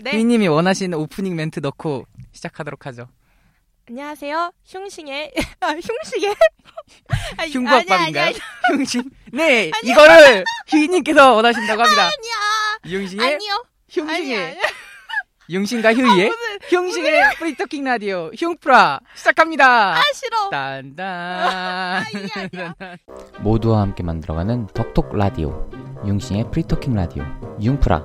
네. 휘님이 원하시는 오프닝 멘트 넣고 시작하도록 하죠. 안녕하세요. 흉싱의 흉싱의 흉부학방인가요? 흉싱? 네, 아니야. 이거를 휘님께서 원하신다고 합니다. 아니야. 흉싱의 아니요. 흉싱의 흉싱과 휴이의 흉싱의 프리토킹 라디오 흉프라 시작합니다. 아 싫어. 딴딴. 아니야. 모두와 함께 만들어가는 톡톡 라디오 흉싱의 프리토킹 라디오 흉프라.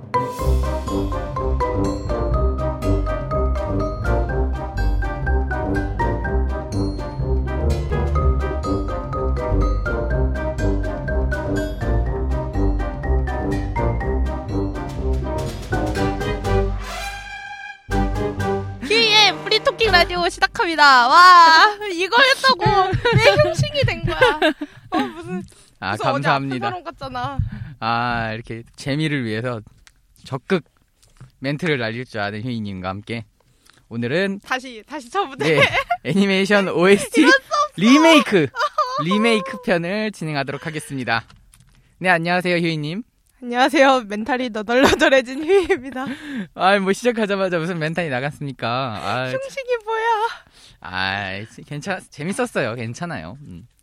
프리토킹 라디오 시작합니다. 와, 이걸 했다고 왜 흉싱이 된 거야? 무슨 감사합니다. 어제 같잖아. 이렇게 재미를 위해서 적극 멘트를 날릴 줄 아는 휴이님과 함께 오늘은 다시 처음부터 애니메이션 OST 리메이크 편을 진행하도록 하겠습니다. 네, 안녕하세요 휴이님. 안녕하세요. 멘탈이 너덜너덜해진 휴이입니다. 시작하자마자 무슨 멘탈이 나갔습니까? 흉식이 뭐야? 재밌었어요. 괜찮아요.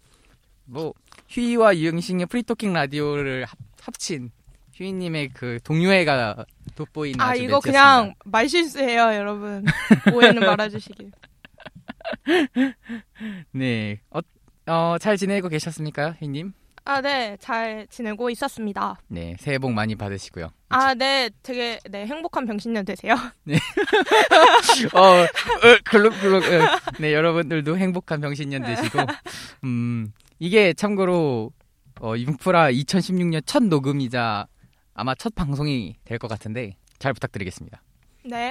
휴이와 유영싱의 프리토킹 라디오를 합친 휴이님의 그 동료애가 돋보이는 아주 이거 멘트였습니다. 그냥 말실수예요, 여러분. 오해는 말아주시길. 네. 잘 지내고 계셨습니까, 휴이님? 네, 잘 지내고 있었습니다. 네, 새해 복 많이 받으시고요. 네, 되게 행복한 병신년 되세요. 네. 네, 여러분들도 행복한 병신년 되시고, 이게 참고로 융프라 2016년 첫 녹음이자 아마 첫 방송이 될 것 같은데 잘 부탁드리겠습니다. 네.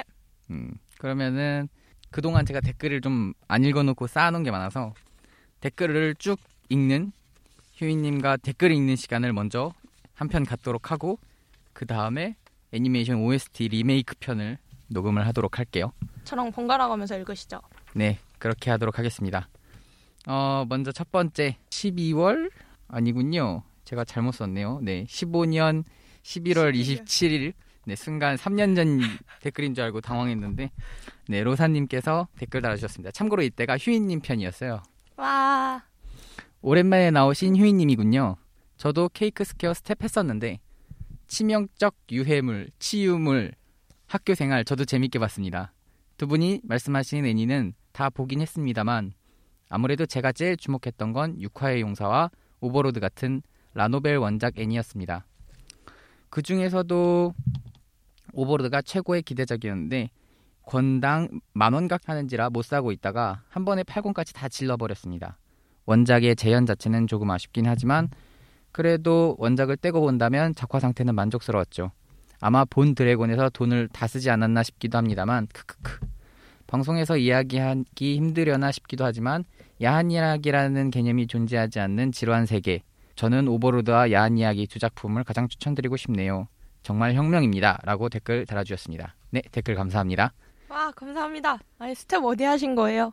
그러면은 그동안 제가 댓글을 좀 안 읽어놓고 쌓아놓은 게 많아서 댓글을 쭉 읽는 휴이님과 댓글 읽는 시간을 먼저 한 편 갖도록 하고 그 다음에 애니메이션 OST 리메이크 편을 녹음을 하도록 할게요. 저랑 번갈아 가면서 읽으시죠. 네, 그렇게 하도록 하겠습니다. 먼저 첫 번째 12월 아니군요. 제가 잘못 썼네요. 네, 15년 11월 27일 네, 순간 3년 전 댓글인 줄 알고 당황했는데 네, 로사님께서 댓글 달아주셨습니다. 참고로 이때가 휴이님 편이었어요. 와, 오랜만에 나오신 휴이님이군요. 저도 케이크 스퀘어 스텝 했었는데 치명적 유해물, 치유물, 학교생활 저도 재밌게 봤습니다. 두 분이 말씀하시는 애니는 다 보긴 했습니다만 아무래도 제가 제일 주목했던 건 육화의 용사와 오버로드 같은 라노벨 원작 애니였습니다. 그 중에서도 오버로드가 최고의 기대작이었는데 권당 10,000각 하는지라 못 사고 있다가 한 번에 8권까지 다 질러버렸습니다. 원작의 재현 자체는 조금 아쉽긴 하지만 그래도 원작을 떼고 본다면 작화 상태는 만족스러웠죠. 아마 본 드래곤에서 돈을 다 쓰지 않았나 싶기도 합니다만 크크크. 방송에서 이야기하기 힘들려나 싶기도 하지만 야한 이야기라는 개념이 존재하지 않는 지루한 세계. 저는 오버로드와 야한 이야기 두 작품을 가장 추천드리고 싶네요. 정말 혁명입니다. 라고 댓글 달아주셨습니다. 네, 댓글 감사합니다. 와, 감사합니다. 스텝 어디 하신 거예요?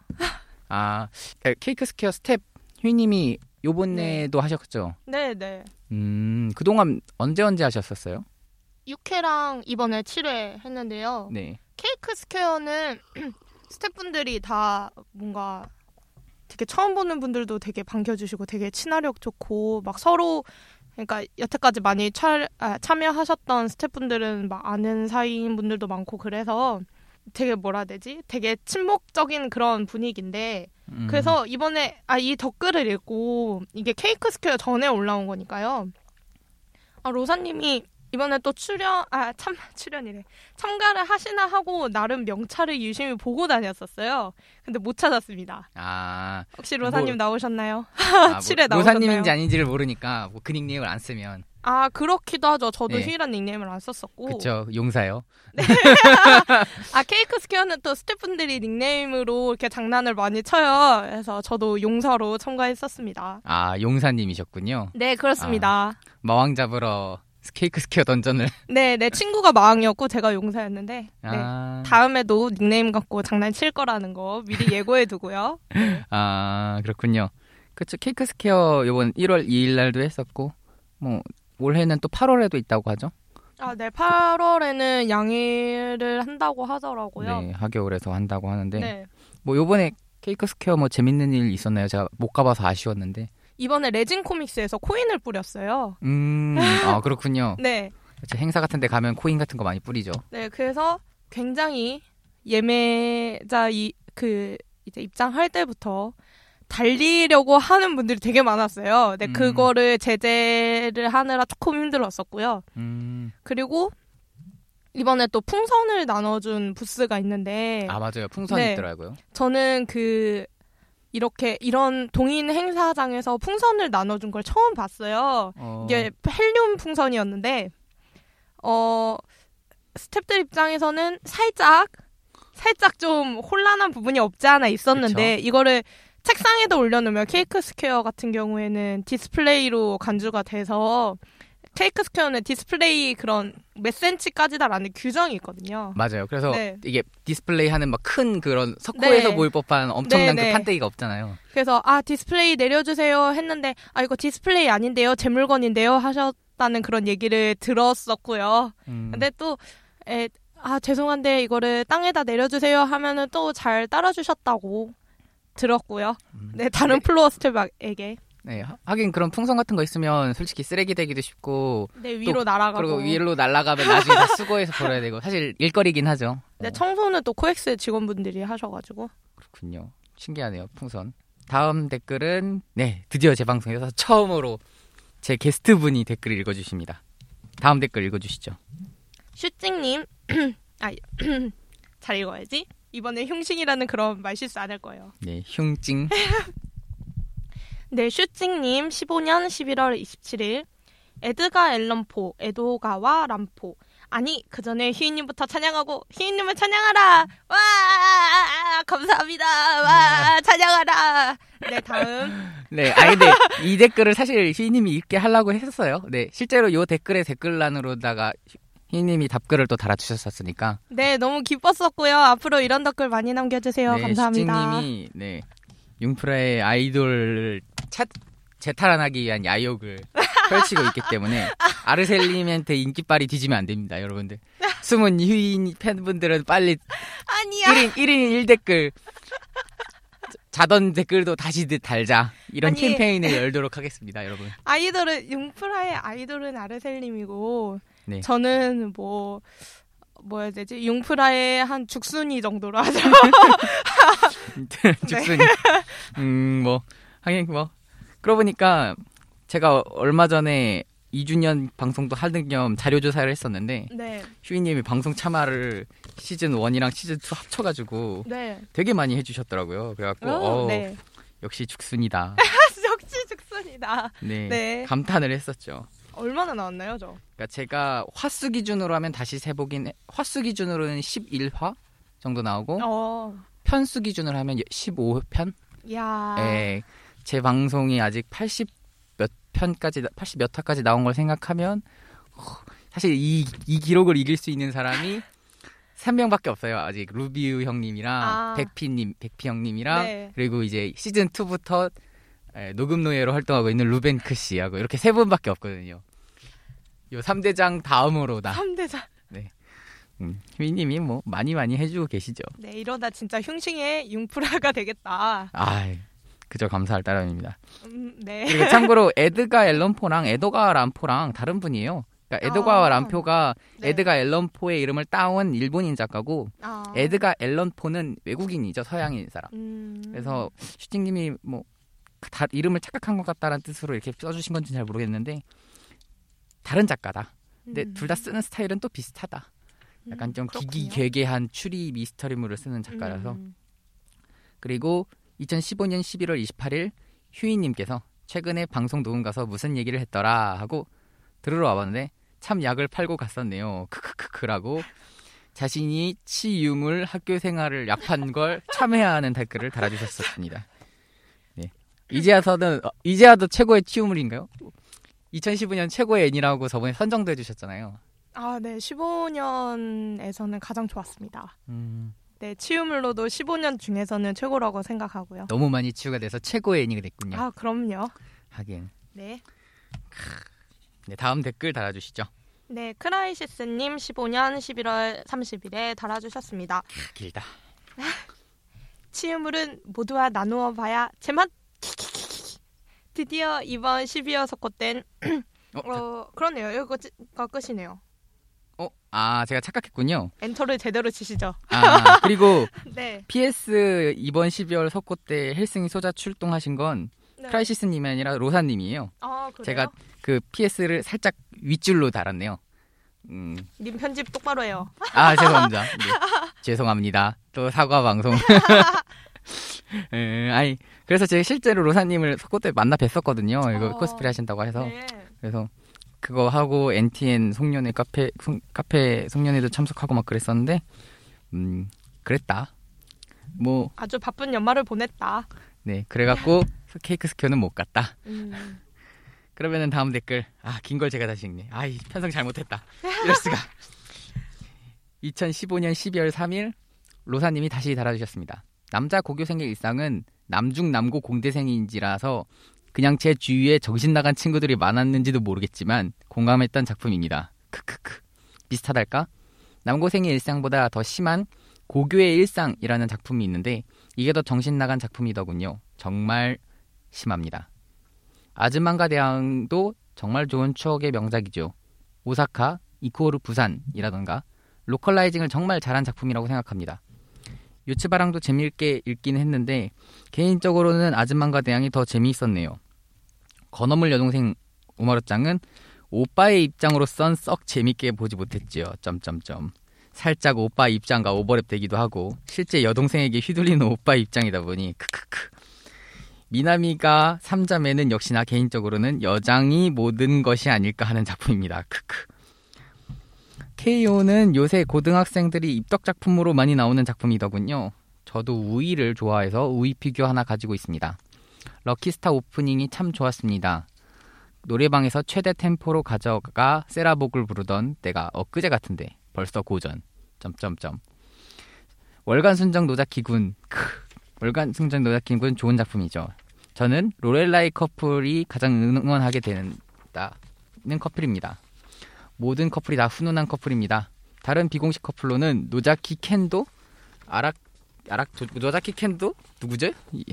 케이크 스퀘어 스텝 휴이님이 요번에도 하셨죠? 네. 그동안 언제 하셨었어요? 6회랑 이번에 7회 했는데요. 네. 케이크 스퀘어는 스태프분들이 다 뭔가 되게 처음 보는 분들도 되게 반겨주시고 되게 친화력 좋고 막 서로 그러니까 여태까지 많이 참여하셨던 스태프분들은 막 아는 사이인 분들도 많고 그래서 되게 되게 친목적인 그런 분위기인데 그래서 이번에 이 댓글을 읽고 이게 케이크 스퀘어 전에 올라온 거니까요. 로사님이 이번에 또 참가를 하시나 하고 나름 명찰을 유심히 보고 다녔었어요. 근데 못 찾았습니다. 혹시 로사님 나오셨나요? 7회 나오셨나요? 로사님인지 아닌지를 모르니까 그 닉네임을 안 쓰면. 그렇기도 하죠. 저도 네. 휴이란 닉네임을 안 썼었고. 그쵸, 용사요. 네. 케이크 스퀘어는 또 스태프분들이 닉네임으로 이렇게 장난을 많이 쳐요. 그래서 저도 용사로 참가했었습니다. 용사님이셨군요. 네, 그렇습니다. 마왕 잡으러 케이크 스퀘어 던전을. 네, 내 친구가 마왕이었고 제가 용사였는데 네. 다음에도 닉네임 갖고 장난칠 거라는 거 미리 예고해두고요. 네. 그렇군요. 그쵸, 케이크 스퀘어 이번 1월 2일 날도 했었고 올해는 또 8월에도 있다고 하죠. 네, 8월에는 양해를 한다고 하더라고요. 네, 하겨울에서 한다고 하는데 네. 뭐 요번에 케이크 스퀘어 뭐 재밌는 일 있었나요? 제가 못 가봐서 아쉬웠는데. 이번에 레진 코믹스에서 코인을 뿌렸어요. 그렇군요. 네. 그렇죠. 행사 같은 데 가면 코인 같은 거 많이 뿌리죠. 네, 그래서 굉장히 예매자 이제 입장할 때부터 달리려고 하는 분들이 되게 많았어요. 네, 그거를 제재를 하느라 조금 힘들었었고요. 그리고 이번에 또 풍선을 나눠준 부스가 있는데 맞아요. 풍선이 네, 있더라고요. 저는 이런 동인 행사장에서 풍선을 나눠준 걸 처음 봤어요. 이게 헬륨 풍선이었는데 스태프들 입장에서는 살짝 좀 혼란한 부분이 없지 않아 있었는데 그쵸? 이거를 책상에도 올려놓으면 케이크 스퀘어 같은 경우에는 디스플레이로 간주가 돼서 케이크 스퀘어는 디스플레이 그런 몇 센치까지다라는 규정이 있거든요. 맞아요. 그래서 네. 이게 디스플레이 하는 막 큰 그런 석고에서 네. 보일 법한 엄청난 네. 그 판때기가 없잖아요. 그래서 디스플레이 내려주세요 했는데 이거 디스플레이 아닌데요, 제 물건인데요 하셨다는 그런 얘기를 들었었고요. 근데 또 죄송한데 이거를 땅에다 내려주세요 하면은 또 잘 따라주셨다고 들었고요. 네, 다른 플로어 스텝에게. 네, 하긴 그런 풍선 같은 거 있으면 솔직히 쓰레기 되기도 쉽고. 네, 위로 날아가고. 그리고 위로 날아가면 나중에 다 수거해서 버려야 되고. 사실 일거리긴 하죠. 네, 청소는 또 코엑스 직원분들이 하셔가지고. 그렇군요. 신기하네요, 풍선. 다음 댓글은 드디어 제 방송에서 처음으로 제 게스트분이 댓글을 읽어주십니다. 다음 댓글 읽어주시죠. 슈찡님. 잘 읽어야지. 이번에 흉싱이라는 그런 말 실수 안 할 거예요. 네, 흉찡. 네, 슈찡님 15년 11월 27일 에드가 앨런 포, 에도가와 람포. 아니, 그 전에 희인님부터 찬양하고 희인님을 찬양하라. 와, 감사합니다. 와, 찬양하라. 네, 다음. 네, 근데 이 댓글을 사실 희인님이 읽게 하려고 했었어요. 네, 실제로 이 댓글에 댓글란으로다가 희님이 답글을 또 달아주셨었으니까. 네, 너무 기뻤었고요. 앞으로 이런 댓글 많이 남겨주세요. 네, 감사합니다. 슈찡님이 융프라의 아이돌을 재탈환하기 위한 야욕을 펼치고 있기 때문에 아르셀님한테 인기빨이 뒤지면 안 됩니다, 여러분들. 숨은 휴인 팬분들은 빨리 아니야. 1인 1댓글 자던 댓글도 다시 달자. 이런 캠페인을 열도록 하겠습니다, 여러분. 융프라의 아이돌은 아르셀님이고 네. 저는 뭐야 되지? 융프라의 한 죽순이 정도로 하죠. 죽순이. 하긴 그러고 보니까 제가 얼마 전에 2주년 방송도 하는 겸 자료조사를 했었는데 휴이님이 방송 참여를 시즌 1이랑 시즌 2 합쳐가지고 되게 많이 해주셨더라고요. 그래갖고 역시 죽순이다. 역시 죽순이다. 네, 감탄을 했었죠. 얼마나 나왔나요, 저? 그러니까 제가 화수 기준으로 하면 다시 세보긴 화수 기준으로는 11화 정도 나오고 편수 기준으로 하면 15편? 야. 네, 제 방송이 아직 80 몇 화까지 나온 걸 생각하면 사실 이 기록을 이길 수 있는 사람이 3명밖에 없어요. 아직 루비우 형님이랑 백피 형님이랑 그리고 이제 시즌 2부터 녹음 노예로 활동하고 있는 루벤크 씨하고 이렇게 3분밖에 없거든요. 요 3대장 다음으로다. 3대장. 네. 휘님이 많이 해주고 계시죠. 네, 이러다 진짜 흉싱의 융프라가 되겠다. 그저 감사할 따름입니다. 네. 그리고 참고로 에드가 앨런포랑 에도가 람포랑 다른 분이에요. 그러니까 에도가 람포가 에드가 앨런포의 이름을 따온 일본인 작가고 에드가 앨런포는 외국인이죠. 서양인 사람. 그래서 슈팅님이 이름을 착각한 것 같다라는 뜻으로 이렇게 써주신 건지 잘 모르겠는데 다른 작가다. 근데 둘 다 쓰는 스타일은 또 비슷하다. 약간 좀 기기괴괴한 추리 미스터리물을 쓰는 작가라서. 그리고 2015년 11월 28일 휴이님께서 최근에 방송 녹음 가서 무슨 얘기를 했더라 하고 들으러 와봤는데 참 약을 팔고 갔었네요. 크크크크라고 자신이 치유물 학교 생활을 약판 걸 참회해야 하는 댓글을 달아주셨습니다. 네. 이제야도 최고의 치유물인가요? 2015년 최고의 애니라고 저번에 선정도 해주셨잖아요. 네. 15년에서는 가장 좋았습니다. 네, 치유물로도 15년 중에서는 최고라고 생각하고요. 너무 많이 치유가 돼서 최고의 애니가 됐군요. 그럼요. 하긴. 네. 네, 다음 댓글 달아주시죠. 네, 크라이시스님 15년 11월 30일에 달아주셨습니다. 길다. 치유물은 모두와 나누어 봐야 제맛. 드디어 이번 12월 석고땐 그러네요. 이거가 끝이네요. 제가 착각했군요. 엔터를 제대로 치시죠. 그리고 네. PS 이번 12월 석고 때 헬싱이 소자 출동하신 건 네. 크라이시스님이 아니라 로사님이에요. 그래요? 제가 그 PS를 살짝 윗줄로 달았네요. 님 편집 똑바로 해요. 죄송합니다. 네. 죄송합니다. 또 사과 방송. 그래서 제가 실제로 로사님을 석고 때 만나 뵀었거든요. 이거 코스프레 하신다고 해서. 네. 그래서 그거 하고 NTN 송년회 카페 송년회도 참석하고 막 그랬었는데 그랬다. 뭐 아주 바쁜 연말을 보냈다. 네, 그래갖고 케이크 스퀘어는 못 갔다. 그러면은 다음 댓글. 긴 걸 제가 다시 읽네. 편성 잘못했다. 이럴 수가. 2015년 12월 3일 로사님이 다시 달아주셨습니다. 남자 고교생의 일상은 남중 남고 공대생인지라서 그냥 제 주위에 정신 나간 친구들이 많았는지도 모르겠지만 공감했던 작품입니다. 크크크. 비슷하달까? 남고생의 일상보다 더 심한 고교의 일상이라는 작품이 있는데 이게 더 정신 나간 작품이더군요. 정말 심합니다. 아즈만가 대왕도 정말 좋은 추억의 명작이죠. 오사카, 이코르 부산이라던가 로컬라이징을 정말 잘한 작품이라고 생각합니다. 요츠바랑도 재미있게 읽긴 했는데 개인적으로는 아즈만가 대왕이 더 재미있었네요. 건어물 여동생 우마루짱은 오빠의 입장으로선 썩 재밌게 보지 못했지요. 살짝 오빠 입장과 오버랩 되기도 하고 실제 여동생에게 휘둘리는 오빠 입장이다 보니 크크크. 미나미가 3자매는 역시나 개인적으로는 여장이 모든 것이 아닐까 하는 작품입니다. 크크. KO는 요새 고등학생들이 입덕 작품으로 많이 나오는 작품이더군요. 저도 우이를 좋아해서 우이 피규어 하나 가지고 있습니다. 럭키스타 오프닝이 참 좋았습니다. 노래방에서 최대 템포로 가져가 세라복을 부르던 때가 엊그제 같은데 벌써 고전. 월간 순정 노자키군. 월간 순정 노자키군 좋은 작품이죠. 저는 로렐라이 커플이 가장 응원하게 된다는 커플입니다. 모든 커플이 다 훈훈한 커플입니다. 다른 비공식 커플로는 노자키 켄도? 노자키 켄도? 누구죠?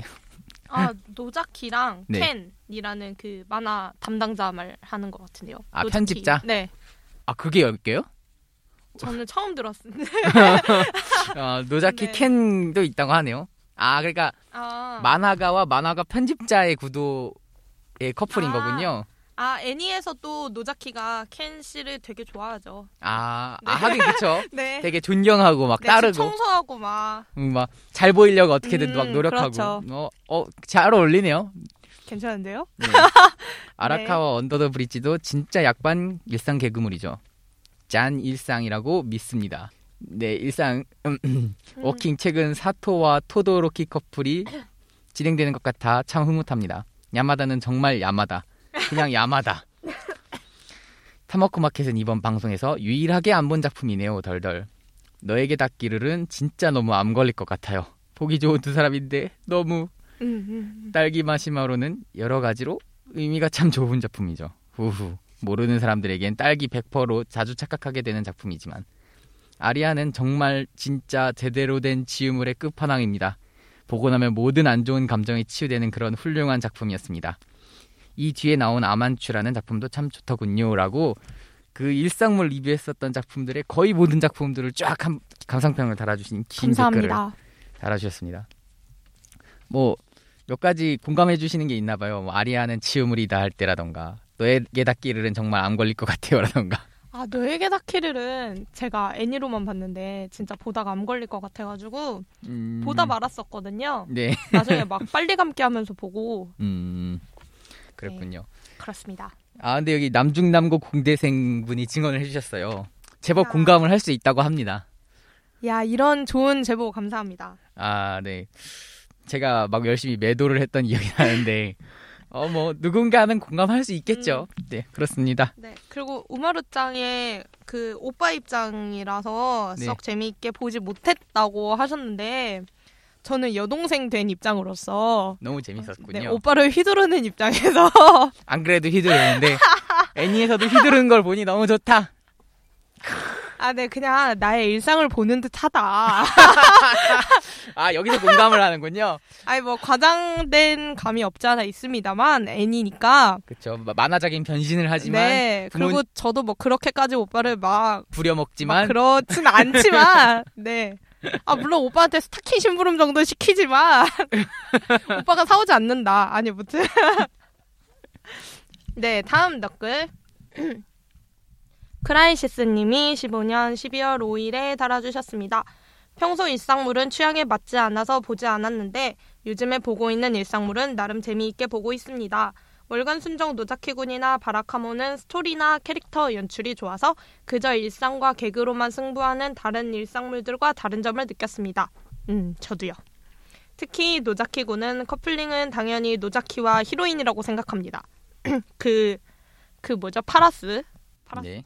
노자키랑 네. 켄이라는 그 만화 담당자 말 하는 것 같은데요. 노자키. 편집자? 네. 그게 열게요? 저는 처음 들었는데. 노자키 네. 켄도 있다고 하네요. 그러니까 만화가와 만화가 편집자의 구도의 커플인 거군요. 애니에서 또 노자키가 켄 씨를 되게 좋아하죠. 네. 하긴 그쵸. 네. 되게 존경하고 막 네, 따르고 청소하고 막 잘 보이려고 어떻게든 막 노력하고. 그렇죠. 잘 어울리네요. 괜찮은데요? 네. 아라카와 언더 더 브릿지도 진짜 약반 일상 개그물이죠. 짠 일상이라고 믿습니다. 네, 일상 워킹 최근 사토와 토도로키 커플이 진행되는 것 같아 참 흐뭇합니다. 야마다는 정말 야마다. 그냥 야마다. 타마코 마켓은 이번 방송에서 유일하게 안 본 작품이네요. 덜덜. 너에게 닿기를은 진짜 너무 암 걸릴 것 같아요. 보기 좋은 두 사람인데 너무. 딸기 마시마로는 여러 가지로 의미가 참 좋은 작품이죠. 후후. 모르는 사람들에겐 딸기 100%로 자주 착각하게 되는 작품이지만 아리아는 정말 진짜 제대로 된 지우물의 끝판왕입니다. 보고 나면 모든 안 좋은 감정이 치유되는 그런 훌륭한 작품이었습니다. 이 뒤에 나온 아만추라는 작품도 참 좋더군요. 라고 그 일상물 리뷰했었던 작품들의 거의 모든 작품들을 쫙 감상평을 달아주신 긴 감사합니다. 댓글을 달아주셨습니다. 몇 가지 공감해 주시는 게 있나 봐요. 아리아는 지우물이다 할 때라던가 너에게 닿기를은 정말 안 걸릴 것 같아요 라던가. 너에게 닿기를은 제가 애니로만 봤는데 진짜 보다가 암 걸릴 것 같아가지고 보다 말았었거든요. 네. 나중에 막 빨리 감기 하면서 보고. 그렇군요. 네, 그렇습니다. 근데 여기 남중남고 공대생 분이 증언을 해주셨어요. 제법 공감을 할 수 있다고 합니다. 야, 이런 좋은 제보 감사합니다. 네. 제가 막 열심히 매도를 했던 기억이 나는데 누군가는 공감할 수 있겠죠. 네, 그렇습니다. 네, 그리고 우마루짱의 그 오빠 입장이라서 네. 썩 재미있게 보지 못했다고 하셨는데 저는 여동생 된 입장으로서 너무 재밌었군요. 네, 오빠를 휘두르는 입장에서 안 그래도 휘두르는데 애니에서도 휘두르는 걸 보니 너무 좋다. 네, 그냥 나의 일상을 보는 듯하다. 아, 여기서 공감을 하는군요. 아니, 뭐, 과장된 감이 없지 않아 있습니다만, 애니니까. 그쵸. 만화적인 변신을 하지만. 네, 그리고 저도 뭐, 그렇게까지 오빠를 막 부려먹지만. 그렇진 않지만, 네. 물론 오빠한테 스타킹 심부름 정도 시키지만, 오빠가 사오지 않는다. 아니, 무튼. 네, 다음 댓글. 크라이시스님이 15년 12월 5일에 달아주셨습니다. 평소 일상물은 취향에 맞지 않아서 보지 않았는데 요즘에 보고 있는 일상물은 나름 재미있게 보고 있습니다. 월간 순정 노자키군이나 바라카모는 스토리나 캐릭터 연출이 좋아서 그저 일상과 개그로만 승부하는 다른 일상물들과 다른 점을 느꼈습니다. 저도요. 특히 노자키군은 커플링은 당연히 노자키와 히로인이라고 생각합니다. 뭐죠? 파라스죠? 네.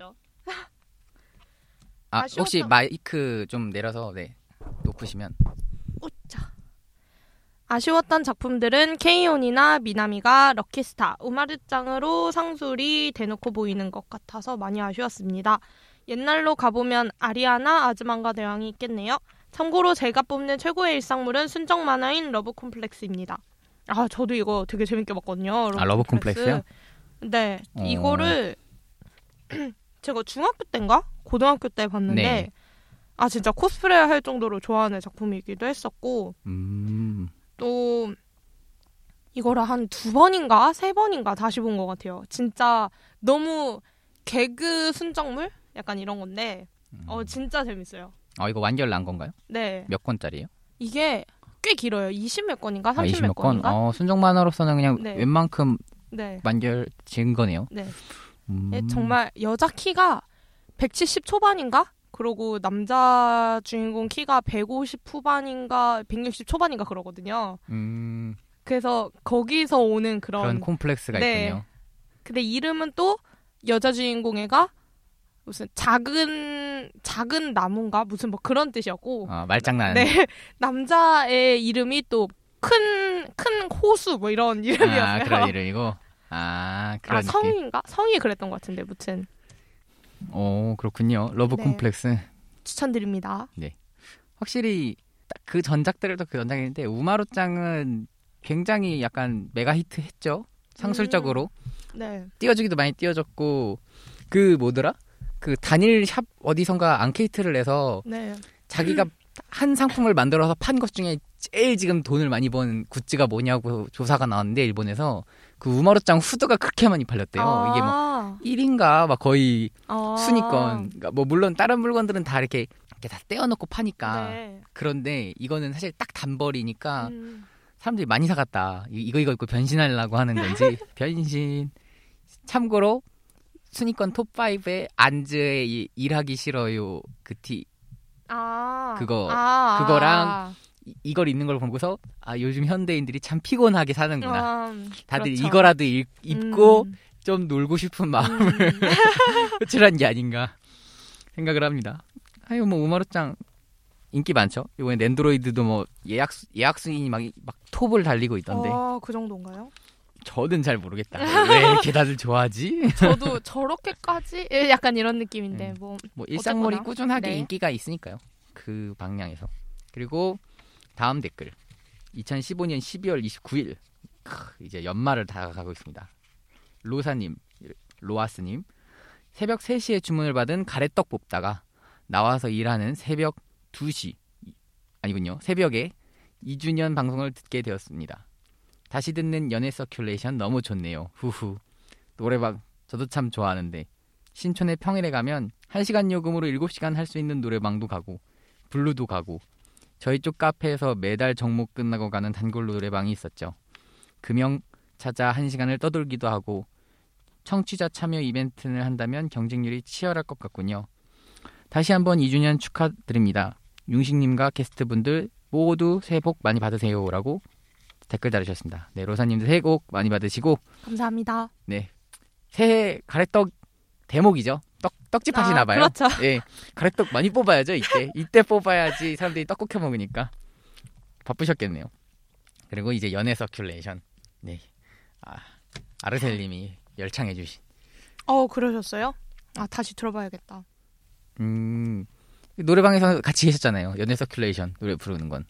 혹시 마이크 좀 내려서 높으시면. 오짜. 아쉬웠던 작품들은 케이온이나 미나미가 럭키스타, 우마르짱으로 상술이 대놓고 보이는 것 같아서 많이 아쉬웠습니다. 옛날로 가보면 아리아나, 아즈만가 대왕이 있겠네요. 참고로 제가 뽑는 최고의 일상물은 순정 만화인 러브 콤플렉스입니다. 저도 이거 되게 재밌게 봤거든요. 러브 콤플렉스요? 네. 이거를 제가 중학교 때인가? 고등학교 때 봤는데 네. 진짜 코스프레 할 정도로 좋아하는 작품이기도 했었고 또 이거를 한 2번인가 3번인가 다시 본 것 같아요. 진짜 너무 개그 순정물? 약간 이런 건데 진짜 재밌어요. 이거 완결 난 건가요? 네. 몇 권짜리예요? 이게 꽤 길어요. 20몇 권인가 30몇 20몇 권? 권인가? 순정 만화로서는 그냥 네. 웬만큼 네. 완결 지은 거네요. 네. 정말 여자 키가 170 초반인가? 그리고 남자 주인공 키가 150 후반인가 160 초반인가 그러거든요. 그래서 거기서 오는 그런 콤플렉스가 있군요. 근데 이름은 또 여자 주인공 애가 무슨 작은 나무인가 무슨 뭐 그런 뜻이었고 말장난. 네. 남자의 이름이 또 큰 호수 뭐 이런 이름이었어요. 그런 이름이고. 그런 성인가? 성이 그랬던 것 같은데 무튼. 그렇군요. 러브 콤플렉스 추천드립니다. 네. 확실히 그 전작들도 그 전작인데 우마루짱은 굉장히 약간 메가 히트 했죠. 상술적으로. 네. 띄워주기도 많이 띄워줬고 그 뭐더라? 그 단일 샵 어디선가 앙케이트를 내서 자기가 한 상품을 만들어서 판 것 중에 제일 지금 돈을 많이 번 굿즈가 뭐냐고 조사가 나왔는데 일본에서 그 우마루짱 후드가 그렇게 많이 팔렸대요. 이게 뭐 1인가 막 거의 순위권. 그러니까 뭐 물론 다른 물건들은 다 이렇게 다 떼어놓고 파니까. 그런데 이거는 사실 딱 단벌이니까 사람들이 많이 사갔다. 이거 입고 변신하려고 하는 건지. 변신. 참고로 순위권 톱5에 안즈의 일하기 싫어요 그 티. 그거랑 이걸 입는 걸 보고서 요즘 현대인들이 참 피곤하게 사는구나. 다들 그렇죠. 이거라도 입고 좀 놀고 싶은 마음을 표출한 게 아닌가 생각을 합니다. 뭐 우마루짱 인기 많죠. 이번에 랜드로이드도 뭐 예약 순위 막 톱을 달리고 있던데. 그 정도인가요? 저는 잘 모르겠다. 왜 이렇게 다들 좋아하지? 저도 저렇게까지 약간 이런 느낌인데 뭐 일상물이 꾸준하게 인기가 있으니까요. 그 방향에서. 그리고 다음 댓글 2015년 12월 29일 이제 연말을 다가가고 있습니다. 로아스님 새벽 3시에 주문을 받은 가래떡 뽑다가 나와서 일하는 새벽 2시 아니군요. 새벽에 2주년 방송을 듣게 되었습니다. 다시 듣는 연애 서큘레이션 너무 좋네요. 후후. 노래방 저도 참 좋아하는데 신촌에 평일에 가면 1시간 요금으로 7시간 할 수 있는 노래방도 가고 블루도 가고 저희 쪽 카페에서 매달 정모 끝나고 가는 단골 노래방이 있었죠. 금영 찾아 1시간을 떠돌기도 하고 청취자 참여 이벤트를 한다면 경쟁률이 치열할 것 같군요. 다시 한번 2주년 축하드립니다. 융식님과 게스트분들 모두 새해 복 많이 받으세요 라고 댓글 달으셨습니다. 네, 로사님도 새해 복 많이 받으시고 감사합니다. 네, 새해 가래떡 대목이죠. 떡집 하시나 봐요. 그렇죠. 네, 가래떡 많이 뽑아야죠. 이때 뽑아야지 사람들이 떡국 해 먹으니까 바쁘셨겠네요. 그리고 이제 연애 서큘레이션. 네, 아르셀님이 열창해 주신. 그러셨어요? 다시 들어봐야겠다. 노래방에서 같이 계셨잖아요. 연애 서큘레이션 노래 부르는 건.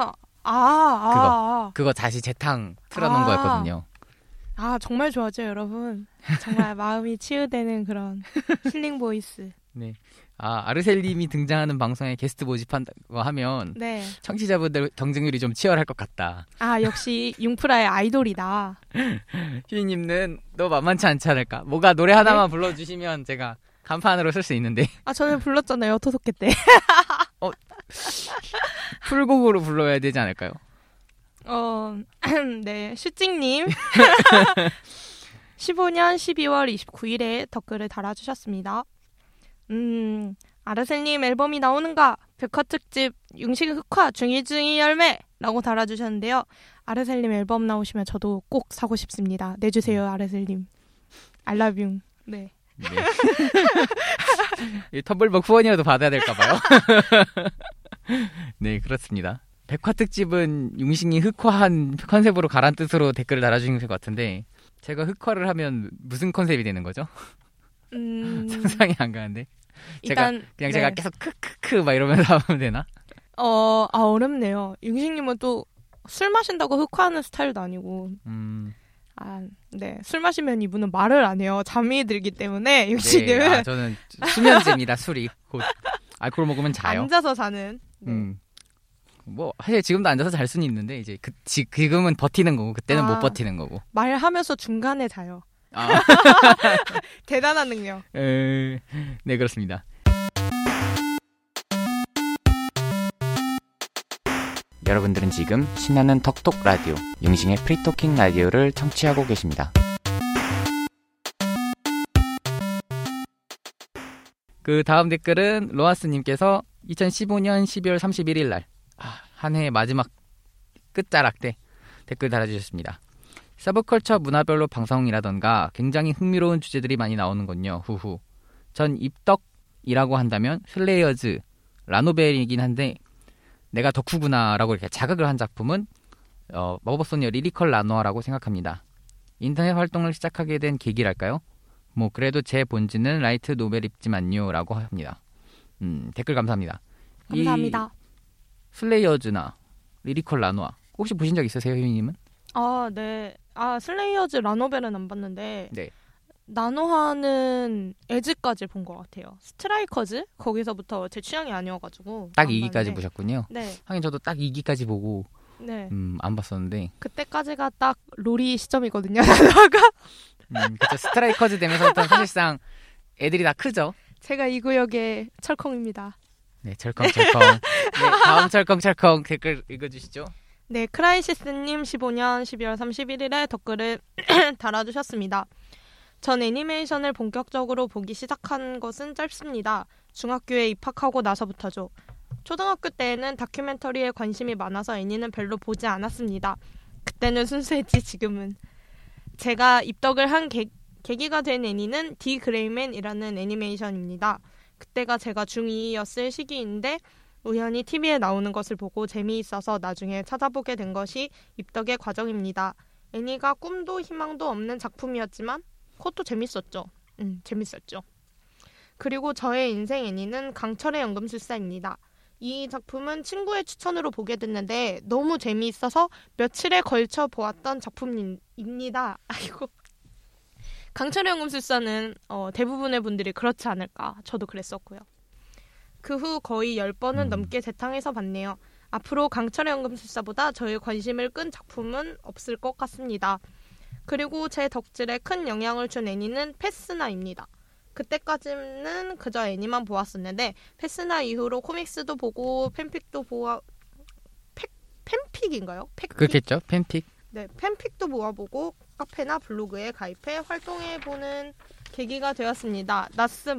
그거 다시 재탕 틀어놓은 거였거든요. 정말 좋아죠, 여러분. 정말 마음이 치유되는 그런 힐링 보이스. 네. 아르셀님이 등장하는 방송에 게스트 모집한다고 하면 네. 청취자분들 경쟁률이 좀 치열할 것 같다. 역시 융프라의 아이돌이다. 휴이님은 너 만만치 않지 않을까? 뭐가 노래 하나만 불러주시면 제가 간판으로 쓸 수 있는데. 저는 불렀잖아요, 토토케 때. 풀곡으로 불러야 되지 않을까요? 네, 슈찡님 15년 12월 29일에 댓글을 달아주셨습니다. 아르셀님 앨범이 나오는가? 백화 특집 융식 흑화 중이 열매라고 달아주셨는데요. 아르셀님 앨범 나오시면 저도 꼭 사고 싶습니다. 내주세요, 아르셀님. I love you. 네. 이 텀블벅 후원이라도 받아야 될까봐요. 네, 그렇습니다. 백화 특집은 융식이 흑화한 컨셉으로 가란 뜻으로 댓글을 달아주신 것 같은데 제가 흑화를 하면 무슨 컨셉이 되는 거죠? 상상이 안 가는데. 일단 그냥 제가 계속 크크크 막 이러면서 하면 되나? 어렵네요. 융식님은 또 술 마신다고 흑화하는 스타일도 아니고. 네. 술 마시면 이분은 말을 안 해요. 잠이 들기 때문에 융식님은. 네, 저는 수면제입니다. 술이 곧 알코올 먹으면 자요. 앉아서 자는. 네. 뭐 사실 지금도 앉아서 잘 수는 있는데 이제 지금은 버티는 거고 그때는 못 버티는 거고. 말하면서 중간에 자요. 대단한 능력. 네, 그렇습니다. 여러분들은 지금 신나는 톡톡 라디오 융싱의 프리토킹 라디오를 청취하고 계십니다. 그 다음 댓글은 로아스님께서 2015년 12월 31일 날 한 해의 마지막 끝자락 때 댓글 달아주셨습니다. 서브컬처 문화별로 방송이라던가 굉장히 흥미로운 주제들이 많이 나오는군요. 후후. 전 입덕이라고 한다면 슬레이어즈, 라노벨이긴 한데 내가 덕후구나 라고 이렇게 자각을 한 작품은 마법소녀 리리컬 라노아라고 생각합니다. 인터넷 활동을 시작하게 된 계기랄까요? 뭐 그래도 제 본질은 라이트 노벨이지만요 라고 합니다. 댓글 감사합니다. 감사합니다. 슬레이어즈나 리리컬 라노아 혹시 보신 적 있으세요, 휴이님은? 네. 슬레이어즈 라노벨은 안 봤는데 네. 나노하는 에즈까지 본 것 같아요. 스트라이커즈? 거기서부터 제 취향이 아니어가지고 딱 2기까지 보셨군요. 네. 하긴 저도 딱 2기까지 보고 네. 안 봤었는데 그때까지가 딱 로리 시점이거든요. 나노가 그쵸. 스트라이커즈 되면서부터 사실상 애들이 다 크죠. 제가 이 구역의 철컹입니다. 네, 철컹철컹. 네, 다음 철컹철컹 댓글 읽어주시죠. 네, 크라이시스님 15년 12월 31일에 댓글을 달아주셨습니다. 전 애니메이션을 본격적으로 보기 시작한 것은 짧습니다. 중학교에 입학하고 나서부터죠. 초등학교 때에는 다큐멘터리에 관심이 많아서 애니는 별로 보지 않았습니다. 그때는 순수했지 지금은. 제가 입덕을 한 계기가 된 애니는 디 그레이맨이라는 애니메이션입니다. 그때가 제가 중2였을 시기인데 우연히 TV에 나오는 것을 보고 재미있어서 나중에 찾아보게 된 것이 입덕의 과정입니다. 애니가 꿈도 희망도 없는 작품이었지만 그것도 재밌었죠. 재밌었죠. 그리고 저의 인생 애니는 강철의 연금술사입니다. 이 작품은 친구의 추천으로 보게 됐는데 너무 재미있어서 며칠에 걸쳐 보았던 작품입니다. 아이고. 강철의 연금술사는 대부분의 분들이 그렇지 않을까. 저도 그랬었고요. 그 후 거의 10번은 넘게 재탕해서 봤네요. 앞으로 강철의 연금술사보다 저의 관심을 끈 작품은 없을 것 같습니다. 그리고 제 덕질에 큰 영향을 준 애니는 페스나입니다. 그때까지는 그저 애니만 보았었는데 페스나 이후로 코믹스도 보고 팬픽도 팬픽인가요? 팩픽? 그렇겠죠. 팬픽. 네, 팬픽도 모아보고 카페나 블로그에 가입해 활동해보는 계기가 되었습니다. 나스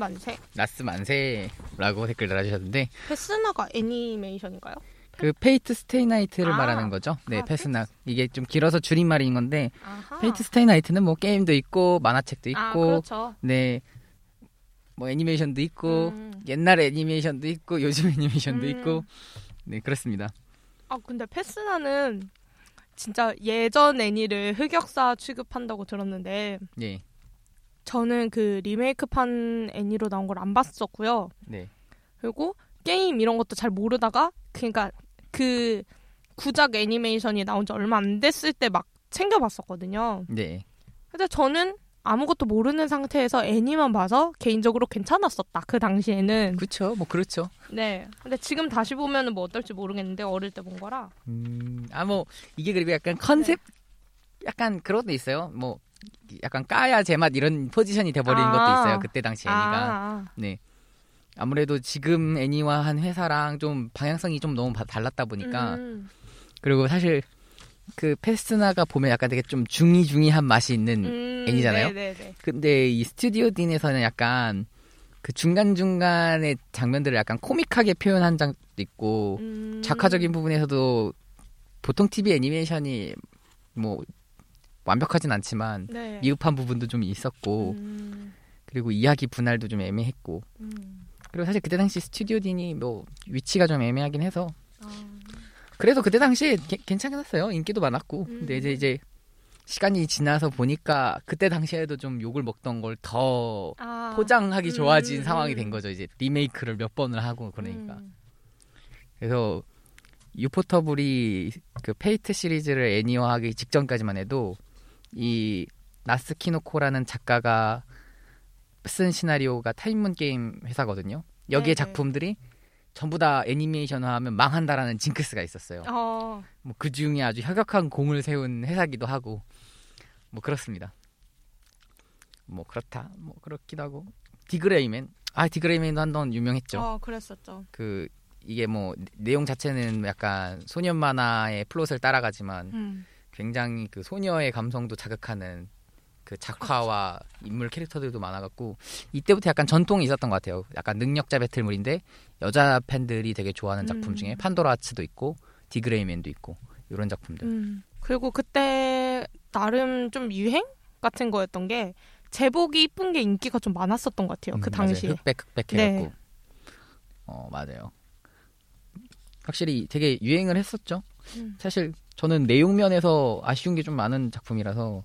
만세라고 댓글 달아주셨는데 페스나가 애니메이션인가요? 그 페이트 스테이 나이트를 말하는 거죠. 네, 페스나. 이게 좀 길어서 줄임말인 건데 페이트 스테이 나이트는 뭐 게임도 있고 만화책도 있고 그렇죠. 네. 뭐 애니메이션도 있고 옛날 애니메이션도 있고 요즘 애니메이션도 있고 네, 그렇습니다. 근데 페스나는 진짜 예전 애니를 흑역사 취급한다고 들었는데 예. 저는 그 리메이크판 애니로 나온 걸 안 봤었고요. 네. 그리고 게임 이런 것도 잘 모르다가 그러니까 그 구작 애니메이션이 나온 지 얼마 안 됐을 때 막 챙겨봤었거든요. 네. 근데 저는 아무것도 모르는 상태에서 애니만 봐서 개인적으로 괜찮았었다. 그 당시에는. 그렇죠. 뭐 그렇죠. 네. 근데 지금 다시 보면은 뭐 어떨지 모르겠는데 어릴 때 본 거라. 뭐 이게 그리고 약간 컨셉 약간 그런 것도 있어요. 뭐 약간 까야 제맛 이런 포지션이 돼버리는 것도 있어요. 그때 당시 애니가. 네. 아무래도 지금 애니와 한 회사랑 좀 방향성이 좀 너무 달랐다 보니까 그리고 사실 그 페스나가 보면 약간 되게 좀 중이중이한 맛이 있는 애니잖아요. 네네네. 근데 이 스튜디오 딘에서는 약간 그 중간중간의 장면들을 약간 코믹하게 표현한 장도 있고 작화적인 부분에서도 보통 TV 애니메이션이 뭐 완벽하진 않지만 네. 미흡한 부분도 좀 있었고 그리고 이야기 분할도 좀 애매했고 그리고 사실 그때 당시 스튜디오 딘이 뭐 위치가 좀 애매하긴 해서 그래도 그때 당시에 괜찮았어요. 인기도 많았고 근데 이제 시간이 지나서 보니까 그때 당시에도 좀 욕을 먹던 걸 더 포장하기 좋아진 상황이 된 거죠. 이제 리메이크를 몇 번을 하고 그러니까 그래서 유포터블이 그 페이트 시리즈를 애니화하기 직전까지만 해도 이 나스키노코라는 작가가 쓴 시나리오가 타임문 게임 회사거든요. 여기에 작품들이 전부 다 애니메이션화하면 망한다라는 징크스가 있었어요. 뭐 그 중에 아주 혁혁한 공을 세운 회사기도 하고 뭐 그렇습니다. 뭐 그렇다. 뭐 그렇기도 하고 디그레이맨. 디그레이맨도 한번 유명했죠. 그랬었죠. 그 이게 뭐 내용 자체는 약간 소년 만화의 플롯을 따라가지만 굉장히 그 소녀의 감성도 자극하는 그 작화와 인물 캐릭터들도 많아갖고 이때부터 약간 전통이 있었던 것 같아요. 약간 능력자 배틀물인데 여자 팬들이 되게 좋아하는 작품 중에 판도라 아츠도 있고 디그레이맨도 있고 이런 작품들. 그리고 그때 나름 좀 유행 같은 거였던 게 제복이 이쁜 게 인기가 좀 많았었던 것 같아요. 그 당시에. 흑백 해갖고. 맞아요. 확실히 되게 유행을 했었죠. 사실 저는 내용면에서 아쉬운 게 좀 많은 작품이라서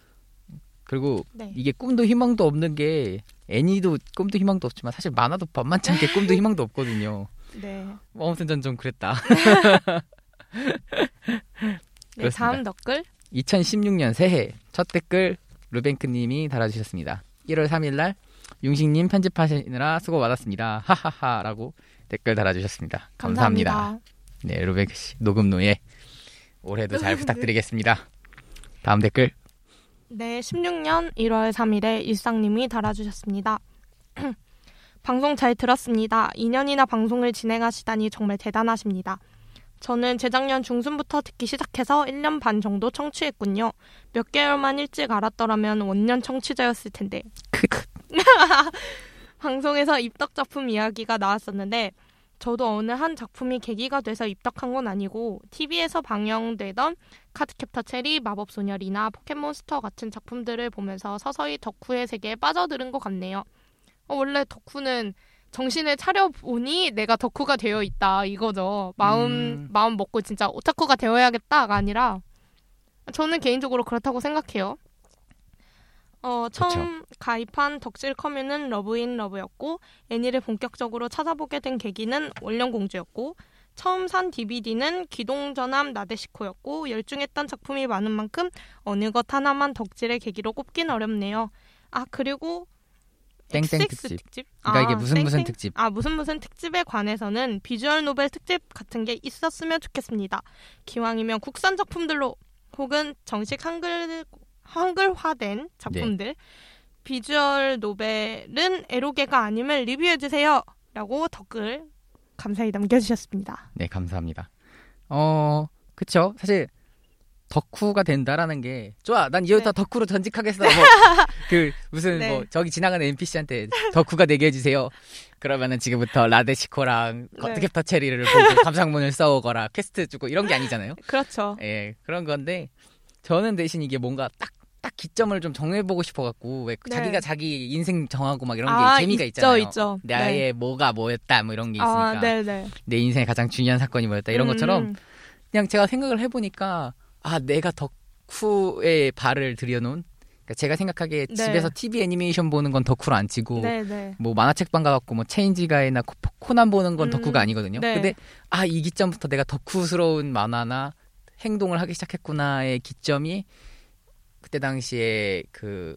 그리고 이게 꿈도 희망도 없는 게 애니도 꿈도 희망도 없지만 사실 만화도 만만치 않게 꿈도 희망도 없거든요. 네. 아무튼 전 좀 그랬다. 네, 다음 댓글 2016년 새해 첫 댓글 루뱅크님이 달아주셨습니다. 1월 3일날 융식님 편집하시느라 수고 많았습니다. 하하하라고 댓글 달아주셨습니다. 감사합니다. 네, 루뱅크씨 녹음노예 올해도 잘 부탁드리겠습니다. 다음 댓글 네, 16년 1월 3일에 일상님이 달아주셨습니다. 방송 잘 들었습니다. 2년이나 방송을 진행하시다니 정말 대단하십니다. 저는 재작년 중순부터 듣기 시작해서 1년 반 정도 청취했군요. 몇 개월만 일찍 알았더라면 원년 청취자였을 텐데. 방송에서 입덕 작품 이야기가 나왔었는데 저도 어느 한 작품이 계기가 돼서 입덕한 건 아니고 TV에서 방영되던 카드캡터 체리, 마법소녀 리나, 포켓몬스터 같은 작품들을 보면서 서서히 덕후의 세계에 빠져드는 것 같네요. 원래 덕후는 정신을 차려보니 내가 덕후가 되어 있다 이거죠. 마음 먹고 진짜 오타쿠가 되어야겠다가 아니라 저는 개인적으로 그렇다고 생각해요. 처음 가입한 덕질 커뮤는 러브인 러브였고 애니를 본격적으로 찾아보게 된 계기는 원령공주였고 처음 산 DVD는 기동전함 나데시코였고 열중했던 작품이 많은 만큼 어느 것 하나만 덕질의 계기로 꼽긴 어렵네요. 그리고 땡땡 특집. 그러니까 이게 무슨 특집. 무슨 특집에 관해서는 비주얼 노벨 특집 같은 게 있었으면 좋겠습니다. 기왕이면 국산 작품들로 혹은 정식 한글화된 작품들. 비주얼 노벨은 에로게가 아님을 리뷰해주세요. 라고 댓글 감사히 남겨주셨습니다. 네, 감사합니다. 그쵸. 사실 덕후가 된다라는 게 좋아. 난 이제부터 덕후로 전직하겠어. 뭐 저기 지나가는 NPC한테 덕후가 되게 해주세요. 그러면은 지금부터 라데시코랑 캡터 체리를 보고 감상문을 써오거라 퀘스트 주고 이런 게 아니잖아요. 그렇죠. 예, 그런 건데 저는 대신 이게 뭔가 딱 기점을 좀 정해보고 싶어갖고 왜 자기가 자기 인생 정하고 막 이런 게 재미가 있잖아요. 있죠. 나의 뭐가 뭐였다 뭐 이런 게 있으니까 내 인생의 가장 중요한 사건이 뭐였다 이런 것처럼 그냥 제가 생각을 해보니까 내가 덕후의 발을 들여놓은 그러니까 그러니까 제가 생각하기에 네. 집에서 TV 애니메이션 보는 건 덕후로 안 치고 네네. 뭐 만화책방 가갖고 뭐 체인지가이나 코난 보는 건 덕후가 아니거든요. 네. 근데 이 기점부터 내가 덕후스러운 만화나 행동을 하기 시작했구나의 기점이 그때 당시에 그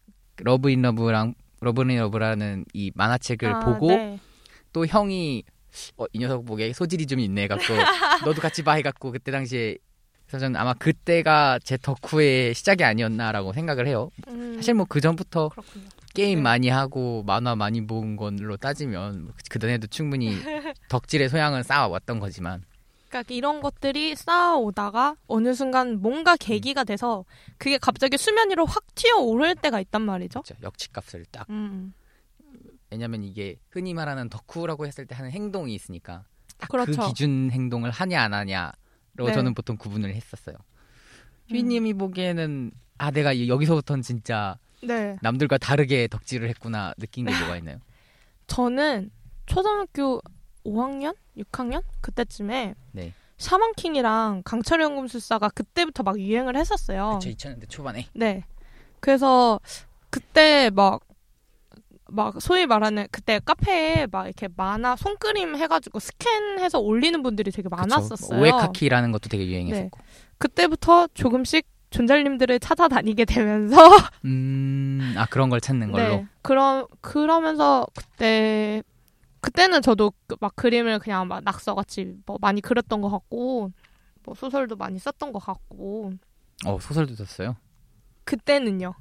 러브인러브라는 이 만화책을 보고 네. 또 형이 이 녀석 보기에 소질이 좀 있네 해갖고 너도 같이 봐 해갖고 그때 당시에 그래서 저는 아마 그때가 제 덕후의 시작이 아니었나라고 생각을 해요. 사실 뭐 그 전부터 그렇군요. 게임 네. 많이 하고 만화 많이 본 걸로 따지면 그전에도 충분히 덕질의 소양은 쌓아왔던 거지만 그러니까 이런 것들이 쌓아오다가 어느 순간 뭔가 계기가 돼서 그게 갑자기 수면 위로 확 튀어오를 때가 있단 말이죠. 그렇죠. 역치값을 딱 왜냐면 이게 흔히 말하는 덕후라고 했을 때 하는 행동이 있으니까 딱 그렇죠. 그 기준 행동을 하냐 안 하냐로 네. 저는 보통 구분을 했었어요. 휘님이 보기에는 내가 여기서부터는 진짜 네. 남들과 다르게 덕질을 했구나 느낀 게 뭐가 있나요? 저는 초등학교 5학년? 6학년? 그때쯤에 네. 샤먼킹이랑 강철의 연금술사가 그때부터 막 유행을 했었어요. 그쵸, 2000년대 초반에. 네. 그래서 그때 막 소위 말하는 그때 카페에 막 이렇게 만화 손그림 해가지고 스캔해서 올리는 분들이 되게 많았었어요. 오에카키라는 것도 되게 유행했었고. 네. 그때부터 조금씩 존잘님들을 찾아다니게 되면서 그런 걸 찾는 걸로. 네. 그러면서 그때는 저도 막 그림을 그냥 막 낙서같이 뭐 많이 그렸던 것 같고 뭐 소설도 많이 썼던 것 같고. 소설도 썼어요? 그때는요.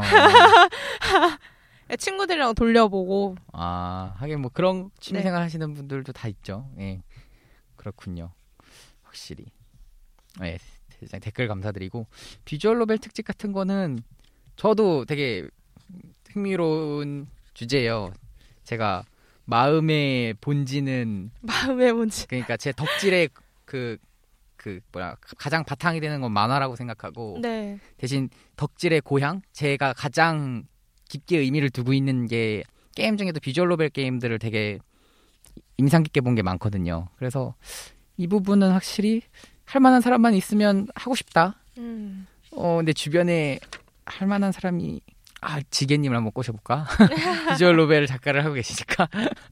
친구들이랑 돌려보고. 하긴 뭐 그런 취미생활 네. 하시는 분들도 다 있죠. 예, 그렇군요. 확실히. 예, 댓글 감사드리고 비주얼 노벨 특집 같은 거는 저도 되게 흥미로운 주제예요. 제가 마음의 본질은 그러니까 제 덕질의 가장 바탕이 되는 건 만화라고 생각하고 네. 대신 덕질의 고향 제가 가장 깊게 의미를 두고 있는 게 게임 중에도 비주얼 노벨 게임들을 되게 인상 깊게 본 게 많거든요. 그래서 이 부분은 확실히 할 만한 사람만 있으면 하고 싶다. 근데 주변에 할 만한 사람이 지게님을 한번 꼬셔볼까? 비주얼 노벨 작가를 하고 계시니까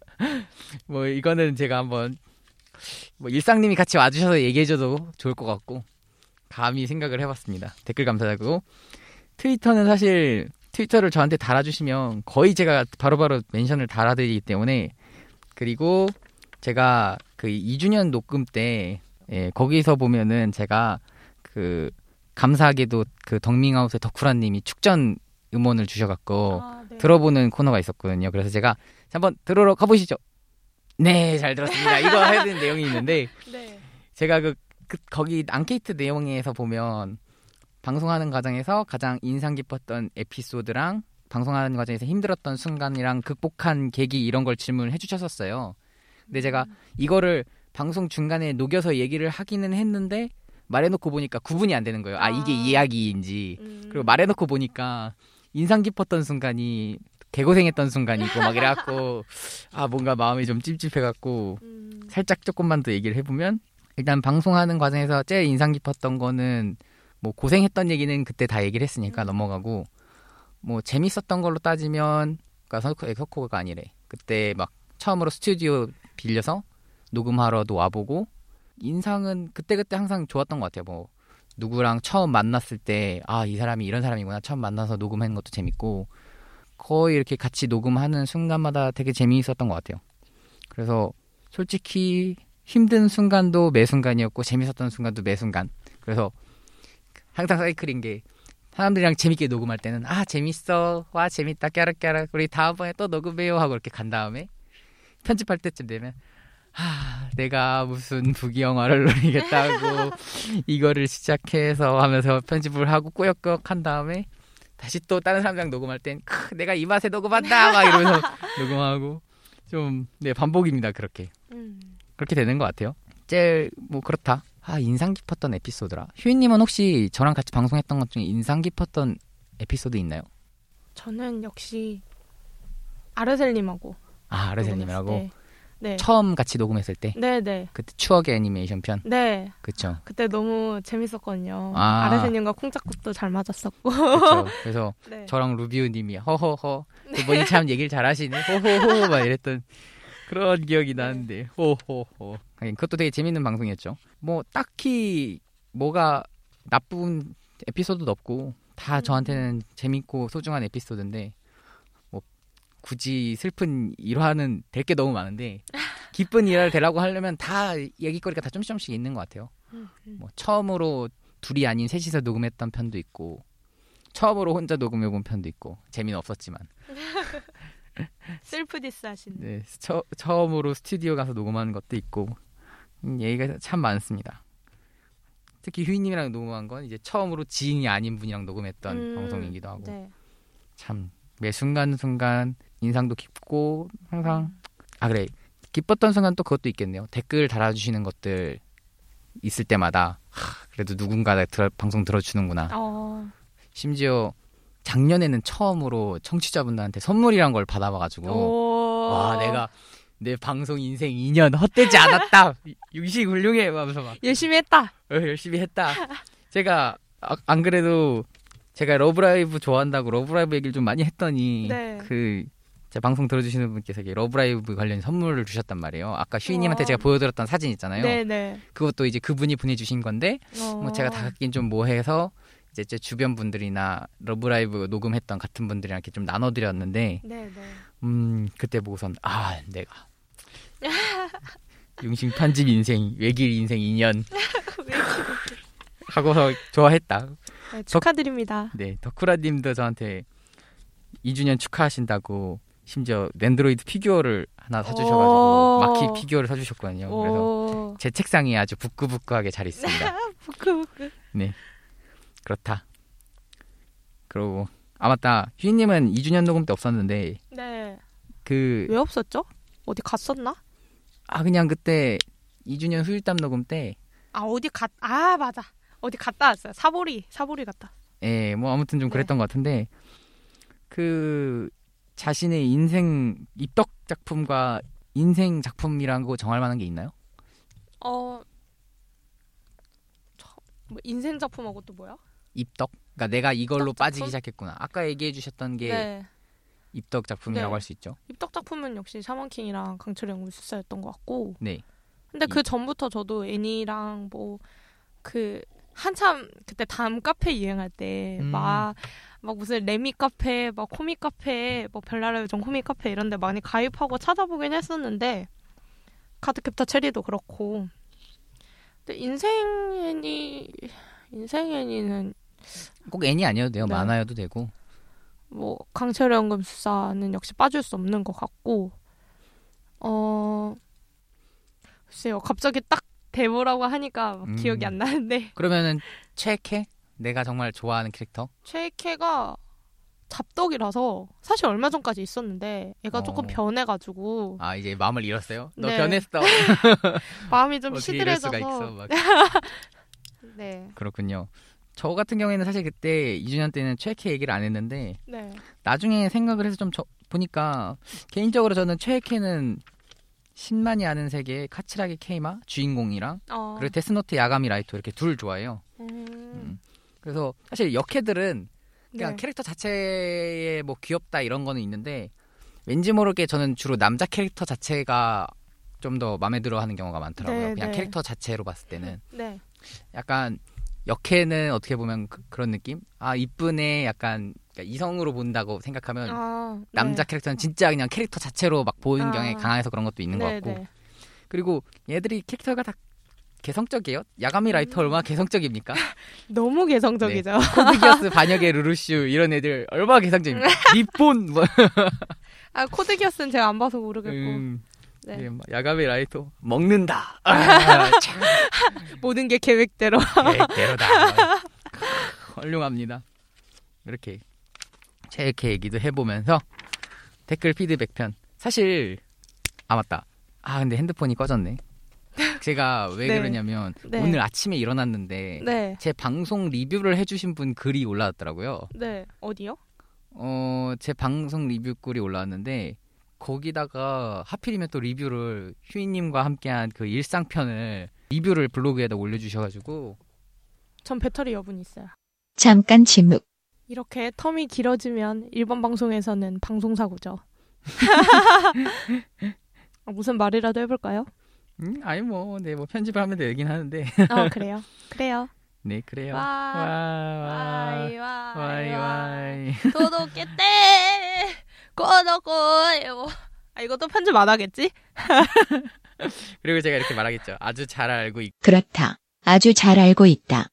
뭐 이거는 제가 한번 뭐 일상님이 같이 와주셔서 얘기해줘도 좋을 것 같고 감히 생각을 해봤습니다. 댓글 감사하고 트위터는 사실 트위터를 저한테 달아주시면 거의 제가 바로바로 멘션을 달아드리기 때문에 그리고 제가 그 2주년 녹음 때 거기서 보면은 제가 그 감사하게도 그 덕밍아웃의 덕후라님이 축전 음원을 주셔갖고 네. 들어보는 코너가 있었거든요. 그래서 제가 한번 들으러 가보시죠. 네, 잘 들었습니다. 이거 해야 되는 내용이 있는데 네. 제가 거기 앙케이트 내용에서 보면 방송하는 과정에서 가장 인상 깊었던 에피소드랑 방송하는 과정에서 힘들었던 순간이랑 극복한 계기 이런 걸 질문을 해주셨었어요. 근데 제가 이거를 방송 중간에 녹여서 얘기를 하기는 했는데 말해놓고 보니까 구분이 안 되는 거예요. 이게 이야기인지. 그리고 말해놓고 보니까 인상 깊었던 순간이 개고생했던 순간이고 막 이래갖고 뭔가 마음이 좀 찝찝해갖고 살짝 조금만 더 얘기를 해보면 일단 방송하는 과정에서 제일 인상 깊었던 거는 뭐 고생했던 얘기는 그때 다 얘기를 했으니까 넘어가고 뭐 재밌었던 걸로 따지면 그러니까 석호가 아니래. 그때 막 처음으로 스튜디오 빌려서 녹음하러도 와보고 인상은 그때그때 항상 좋았던 것 같아요. 뭐 누구랑 처음 만났을 때 이 사람이 이런 사람이구나 처음 만나서 녹음하는 것도 재밌고 거의 이렇게 같이 녹음하는 순간마다 되게 재미있었던 것 같아요. 그래서 솔직히 힘든 순간도 매 순간이었고 재밌었던 순간도 매 순간. 그래서 항상 사이클인 게 사람들이랑 재밌게 녹음할 때는 재밌어 와 재밌다 깨락깨락 우리 다음번에 또 녹음해요 하고 이렇게 간 다음에 편집할 때쯤 되면 내가 무슨 부귀영화를 누리겠다고 이거를 시작해서 하면서 편집을 하고 꾸역꾸역 한 다음에 다시 또 다른 사람이랑 녹음할 땐 내가 이 맛에 녹음한다 막 이러면서 녹음하고 좀 반복입니다. 그렇게 되는 것 같아요. 제일 뭐 그렇다. 인상 깊었던 에피소드라. 휴이님은 혹시 저랑 같이 방송했던 것 중에 인상 깊었던 에피소드 있나요? 저는 역시 아르셀님하고 아르셀님이라고. 네. 처음 같이 녹음했을 때 네네. 그때 추억의 애니메이션 편. 네. 그쵸. 그때 너무 재밌었거든요. 아. 아레세님과 콩짝국도 잘 맞았었고. 그쵸. 그래서 네. 저랑 루비우님이 허허허 두 분이 참 얘기를 잘하시네 호호호 막 이랬던 그런 기억이 나는데 호호호. 하긴 그것도 되게 재밌는 방송이었죠. 뭐 딱히 뭐가 나쁜 에피소드도 없고 다 저한테는 재밌고 소중한 에피소드인데 뭐 굳이 슬픈 일화는 될 게 너무 많은데 기쁜 일화를 되라고 하려면 다 얘기거리가 다 좀씩 있는 것 같아요. 뭐 처음으로 둘이 아닌 셋이서 녹음했던 편도 있고 처음으로 혼자 녹음해본 편도 있고 재미는 없었지만 셀프 디스 하시는. 네, 처음으로 스튜디오 가서 녹음하는 것도 있고 얘기가 참 많습니다. 특히 휴이님이랑 녹음한 건 이제 처음으로 지인이 아닌 분이랑 녹음했던 방송이기도 하고 네. 참 매 순간순간 인상도 깊고 항상 아 그래 기뻤던 순간 또 그것도 있겠네요. 댓글 달아주시는 것들 있을 때마다 그래도 누군가 방송 들어주는구나. 심지어 작년에는 처음으로 청취자분들한테 선물이란 걸 받아봐가지고 와 내가 내 방송 인생 2년 헛되지 않았다. 육시 훌륭해 하면서 막 열심히 했다. 열심히 했다. 제가 안 그래도 제가 러브라이브 좋아한다고 러브라이브 얘기를 좀 많이 했더니 네. 제 방송 들어주시는 분께서 러브라이브 관련 선물을 주셨단 말이에요. 아까 슈이님한테 제가 보여드렸던 사진 있잖아요. 네네. 그것도 이제 그분이 보내주신 건데 뭐 제가 다 갖긴 좀 뭐해서 이제 제 주변 분들이나 러브라이브 녹음했던 같은 분들이랑 이렇게 좀 나눠드렸는데 그때 보고선 내가 융신 편집 인생 외길 인생 2년 하고서 좋아했다. 네, 축하드립니다. 네, 덕후라님도 저한테 2주년 축하하신다고 심지어 랜드로이드 피규어를 하나 사주셔가지고 마키 피규어를 사주셨거든요. 그래서 제 책상에 아주 부끄부끄하게 잘 있습니다. 부끄부끄. 네, 그렇다. 그리고 맞다. 휴이님은 2주년 녹음 때 없었는데 네. 왜 없었죠? 어디 갔었나? 그냥 그때 2주년 후일담 녹음 때 맞아. 어디 갔다 왔어요. 사보리 갔다. 예, 뭐 아무튼 좀 그랬던 것 같은데 자신의 인생 입덕 작품과 인생 작품이라는 거 정할 만한 게 있나요? 뭐 인생 작품하고 또 뭐야? 입덕? 그러니까 내가 이걸로 입덕 빠지기 작품? 시작했구나. 아까 얘기해 주셨던 게 입덕 작품이라고 할 수 있죠. 입덕 작품은 역시 샤먼킹이랑 강철의 연구술사였던 것 같고. 네. 근데 그 전부터 저도 애니랑 한참 그때 담 카페 유행할 때 막 무슨 레미 카페, 막 코믹 카페, 뭐 별나라 요정 코믹 카페 이런 데 많이 가입하고 찾아보긴 했었는데 카드캡터 체리도 그렇고. 근데 인생 애니는 꼭 애니 아니어도 돼요. 네. 만화여도 되고. 뭐 강철의 연금술사는 역시 빠질 수 없는 것 같고. 글쎄요. 갑자기 딱 데모라고 하니까 기억이 안 나는데. 그러면은 최애캐? 내가 정말 좋아하는 캐릭터? 최애캐가 잡덕이라서 사실 얼마 전까지 있었는데 애가 조금 변해가지고. 이제 마음을 잃었어요? 너 네. 변했어. 마음이 좀 어떻게 이럴 수가 시들해져서. 있어, 막. 네. 그렇군요. 저 같은 경우에는 사실 그때 2주년 때는 최애캐 얘기를 안 했는데 네. 나중에 생각을 해서 좀 보니까 개인적으로 저는 최애캐는 신만이 아는 세계의 카츠라기 케이마 주인공이랑 그리고 데스노트 야가미 라이토 이렇게 둘 좋아해요. 그래서 사실 역캐들은 그냥 캐릭터 자체에 뭐 귀엽다 이런 거는 있는데 왠지 모르게 저는 주로 남자 캐릭터 자체가 좀 더 마음에 들어하는 경우가 많더라고요. 그냥 캐릭터 자체로 봤을 때는 약간 역캐는 어떻게 보면 그런 느낌? 이쁜 애 약간 이성으로 본다고 생각하면 남자 캐릭터는 진짜 그냥 캐릭터 자체로 막 보는 경향이 강해서 그런 것도 있는 것 같고. 그리고 얘들이 캐릭터가 다 개성적이에요. 야가미 라이터 얼마나 개성적입니까? 너무 개성적이죠. 네. 코드기어스 반역의 루루슈 이런 애들 얼마나 개성적입니까? 니폰 뭐. 코드기어스는 제가 안 봐서 모르겠고. 네. 야가미 라이터 먹는다. 모든 게 계획대로. 계획대로다. 훌륭합니다. 이렇게 최애캐 얘기도 해보면서 댓글 피드백 편. 사실 맞다. 근데 핸드폰이 꺼졌네. 제가 왜 그러냐면 오늘 아침에 일어났는데 제 방송 리뷰를 해주신 분 글이 올라왔더라고요. 네. 어디요? 제 방송 리뷰 글이 올라왔는데 거기다가 하필이면 또 리뷰를 휴이님과 함께한 그 일상편을 리뷰를 블로그에다 올려주셔가지고 전 배터리 여분이 있어요. 잠깐 침묵. 이렇게 텀이 길어지면 일본 방송에서는 방송사고죠. 무슨 말이라도 해볼까요? 아니 뭐 편집을 하면 되긴 하는데. 그래요. 그래요. 네, 그래요. 와이 와이. 도도깨떼 고도고요. 이것도 편집 안 하겠지? 그리고 제가 이렇게 말하겠죠. 아주 잘 알고 있고. 그렇다. 아주 잘 알고 있다.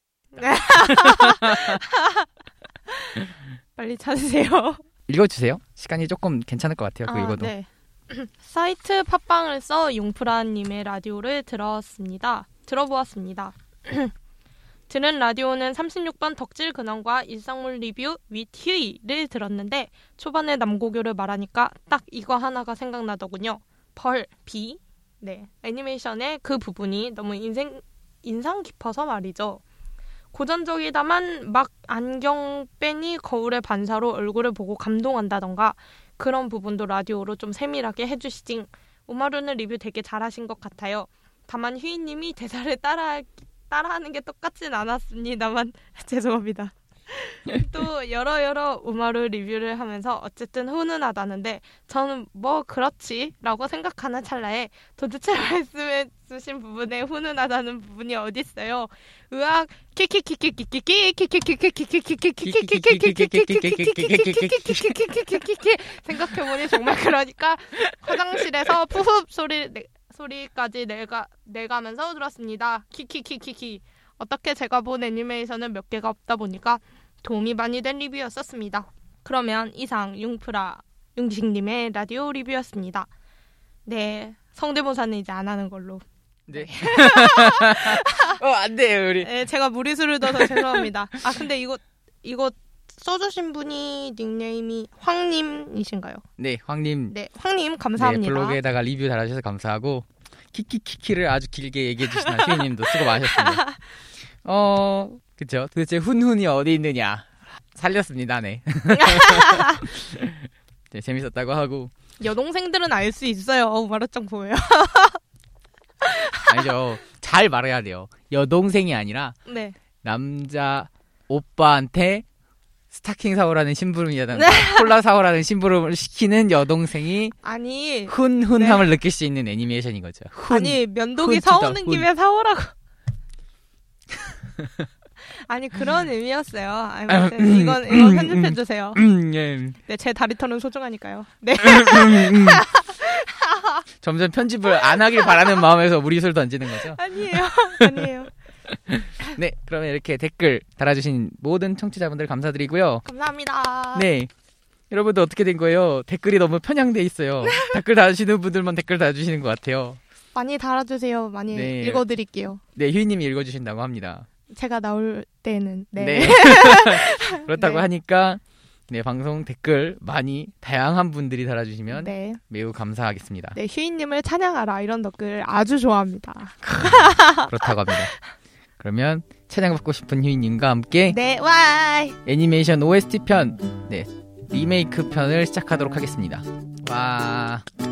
빨리 찾으세요. 읽어주세요. 시간이 조금 괜찮을 것 같아요. 그거 읽어도. 네. 사이트 팟빵을 써 용프라님의 라디오를 들어보았습니다. 들은 라디오는 36번 덕질 근황과 일상물 리뷰 윗 휴이를 들었는데 초반에 남고교를 말하니까 딱 이거 하나가 생각나더군요. 비. 네, 애니메이션의 그 부분이 너무 인상 깊어서 말이죠. 고전적이다만 막 안경 빼니 거울의 반사로 얼굴을 보고 감동한다던가 그런 부분도 라디오로 좀 세밀하게 해주시징. 우마루는 리뷰 되게 잘하신 것 같아요. 다만 휴이님이 대사를 따라하는 게 똑같진 않았습니다만 죄송합니다. 또 여러 우마루 리뷰를 하면서 어쨌든 훈훈하다는데 저는 뭐 그렇지 라고 생각하는 찰나에 도대체 말씀해 주신 부분에 훈훈하다는 부분이 어딨어요. 으악 생각해보니 정말 그러니까 화장실에서 푸흡 소리까지 내가면서 들었습니다. 키키키키키. 어떻게 제가 본 애니메이션은 몇 개가 없다 보니까 도움이 많이 된 리뷰였었습니다. 그러면 이상 융식님의 라디오 리뷰였습니다. 네, 성대모사는 이제 안 하는 걸로. 네. 안 돼요, 우리. 네, 제가 무리수를 둬서 죄송합니다. 근데 이거 써주신 분이 닉네임이 황님이신가요? 네, 황님. 네, 황님 감사합니다. 네, 블로그에다가 리뷰 달아주셔서 감사하고 키키키키를 아주 길게 얘기해주신 휴이님도 수고 많으셨습니다. 그쵸. 도대체 훈훈이 어디 있느냐. 살렸습니다, 네. 네, 재밌었다고 하고. 여동생들은 알 수 있어요. 마라짱 보여요. 아니죠. 잘 말해야 돼요. 여동생이 아니라 네. 남자 오빠한테 스타킹 사오라는 심부름이라든가 콜라 사오라는 심부름을 시키는 여동생이 훈훈함을 느낄 수 있는 애니메이션인 거죠. 면도기 사오는 김에 사오라고. 아니 그런 의미였어요. 이건 편집해주세요. 예. 네, 제 다리털은 소중하니까요. 네. 점점 편집을 안 하길 바라는 마음에서 무리수를 던지는 거죠? 아니에요. 네, 그러면 이렇게 댓글 달아주신 모든 청취자분들 감사드리고요. 감사합니다. 네, 여러분들 어떻게 된 거예요? 댓글이 너무 편향돼 있어요. 댓글 달아주시는 분들만 댓글 달아주시는 것 같아요. 많이 달아주세요. 많이 읽어드릴게요. 네, 휴이님이 읽어주신다고 합니다. 제가 나올 때는. 네. 그렇다고 하니까 네, 방송 댓글 많이 다양한 분들이 달아주시면 매우 감사하겠습니다. 네, 휴이님을 찬양하라 이런 댓글 아주 좋아합니다. 그렇다고 합니다. 그러면 찬양받고 싶은 휴이님과 함께 와이 애니메이션 OST 편 리메이크 편을 시작하도록 하겠습니다. 와.